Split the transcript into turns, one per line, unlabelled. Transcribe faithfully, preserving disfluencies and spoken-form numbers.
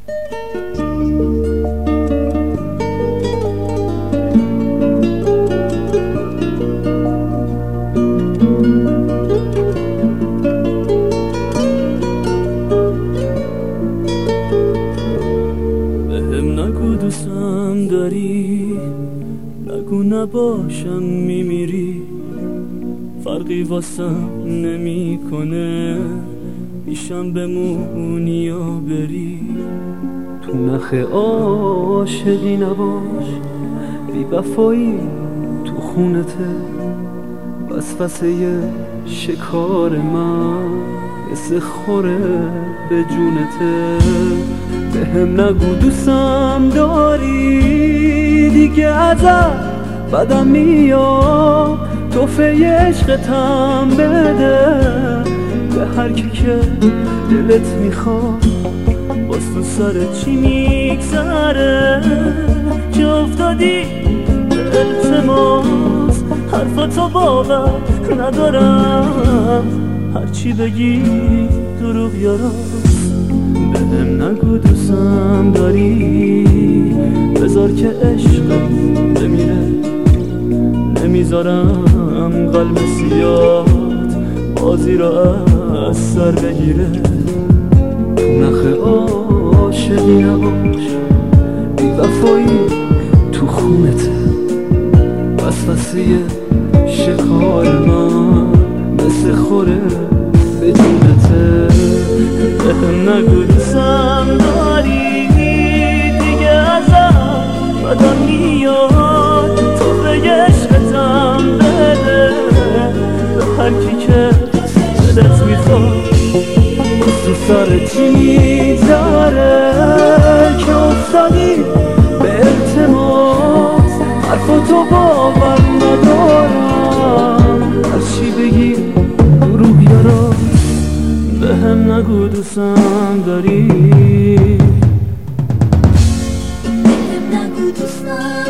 دوستم داری، نگو نباشم میمیری، فرقی واسم نمی کنه پیشم بمونی یا بری.
تو نخ عاشقی نباش، بی وفایی تو خونته، وسوسه شکار من مثل خوره به جونته. به هم نگو دوستم داری، دیگه ازت بدم میاد، تحفه عشقتم بده به هر کی که دلت میخواد. باز تو سر چی میگذره که افتادی به التماس، حرفاتو باور ندارم، هرچی بگی دروغ یا راست. به هم نگو دوستم داری، بذار که عشقت بمیره، نمیذارم قلب سیاد بازی را از سر بگیره. تو نخ عاشقی نباش، بی وفایی تو خونته، وسوسه شکار من مثل خوره به جونته. به هم نگو دوستم داری، دیگه ازم بدم میاد، تو به عشقتم بده به هر کی که دلت میخواد. تو سر چی میگذره که افتادی به التماس، حرفاتو باور ندارم، هرچی بگی دروغ یا راست. به هم نگو دوستم داری،
به هم نگو دوستم